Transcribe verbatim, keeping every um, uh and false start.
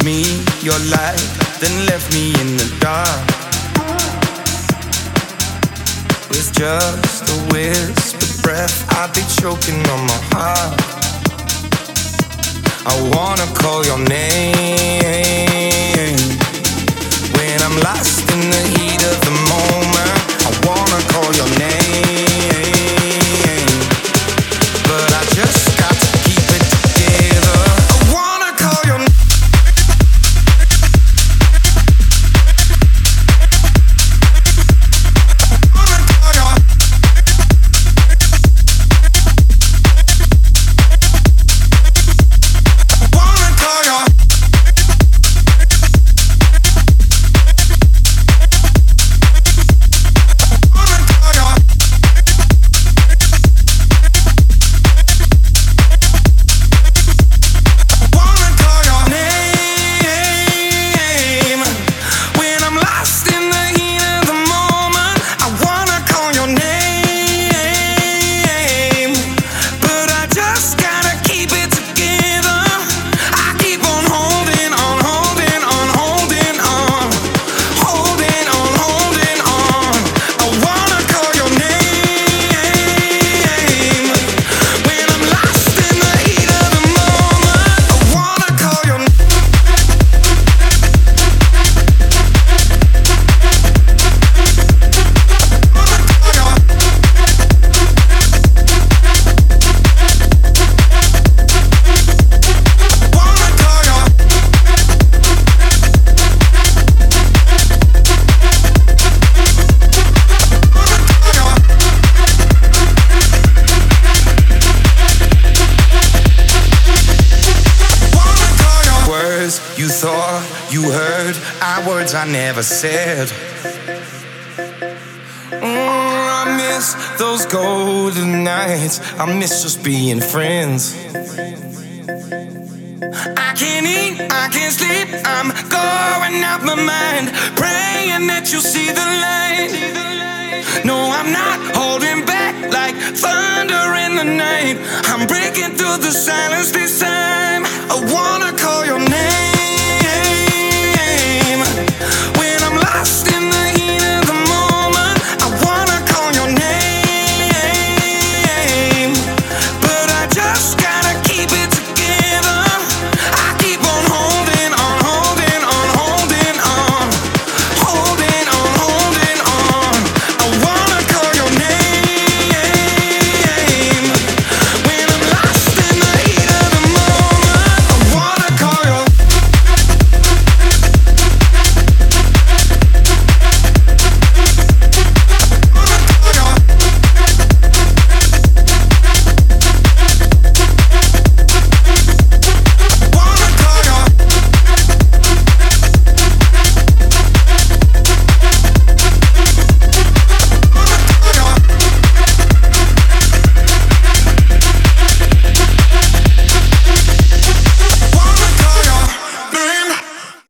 me your light, then left me in the dark. With just a whispered breath, I'd be choking on my heart. I wanna call your name when I'm lost in the heat of the moment. I wanna call your name, but I just got to keep it together. I wanna call your name. You thought you heard our words I never said. Mm, I miss those golden nights. I miss just being friends. I can't eat, I can't sleep. I'm going out my mind, praying that you'll see the light. No, I'm not holding back like thunder in the night. I'm breaking through the silence this time. I wanna